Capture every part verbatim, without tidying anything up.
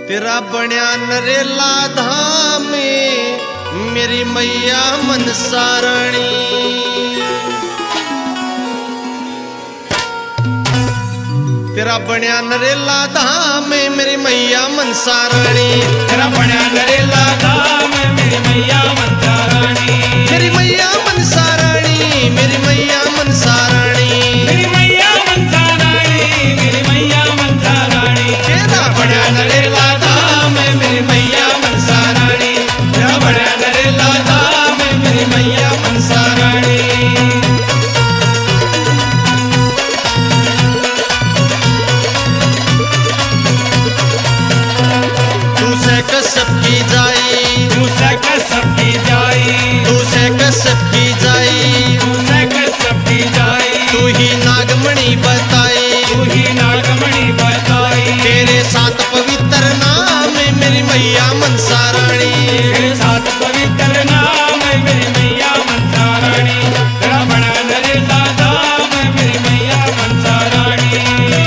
तेरा बण्या नरेला धाम में मेरी मैया मनसा रानी। तेरा बण्या नरेला धाम में मेरी मैया मनसा रानी। तेरा बण्या नरेला धाम में मेरी मैया मनसा रानी। मेरी मैया मनसा रानी, मेरी मैया मनसा रानी, मेरी मैया मनसा रानी, मेरी मैया मनसा रानी। तेरा बण्या नरेला धाम में मेरी मैया मनसा रानी। तेरा बण्या नरेला धाम में मेरी मैया मनसा रानी। तू से कसब की जाई, तू से कसब की जाई, तू से कसब की जाई, तू से कसब की जाई। तू ही नागमणि बताई, तू ही नागमणि बताई। तेरे साथ पवित्र नाम में मेरी मैया मनसा रानी। तेरे साथ पवित्र नाम है मेरी मैया मनसा रानी। तेरा बड़ा नरेला धाम है मेरी मैया मनसा रानी।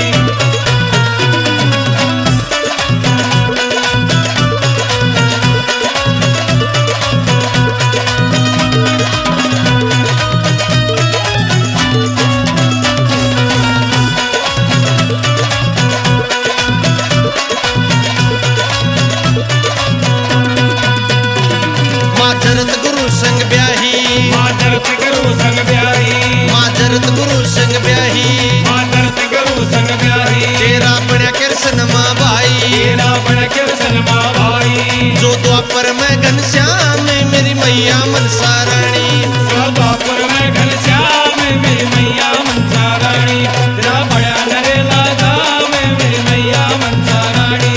माजरत गुरु संग ब्याही, मातरत गुरु संग ब्याही, माजरत गुरु संग ब्याही, मातरत गुरु संग ब्याही। तेरा बण्या कृष्ण माँ भाई, तेरा बड़ा कृष्ण माँ भाई। जो द्वापर में घनश्याम में मेरी मैया मनसा रानी। जो द्वापर में घनश्याम है मेरी मैया मनसा रानी। तेरा बड़ा नरेला धाम है मेरी मैया मनसा रानी।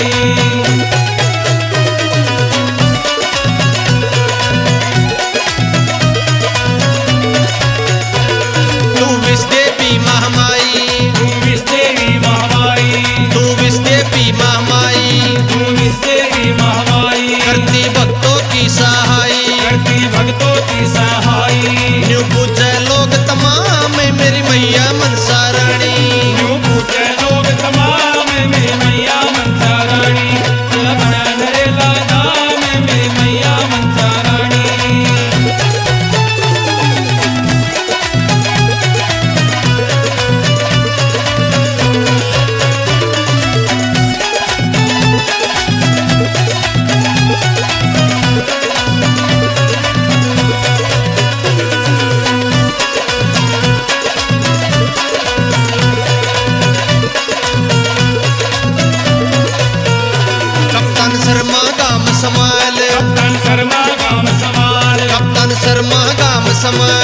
तू विष देवी महामाई, तू विष देवी महामाई, तू विष देवी महामाई, तू विष देवी महामाई। करती भक्तों की सहाई, करती भक्तों की सहाई। न्यू पूजे लोग तमाम में मेरी मैया मनसा रानी। यूं पूजे लोग तमाम है मेरी मैया मनसा रानी। तेरा बड़ा नरेला धाम है मेरी मैया मनसा रानी। कप्तान शर्मा गाम समाल, कप्तान शर्मा गाम समाल, कप्तान शर्मा गाम समाल,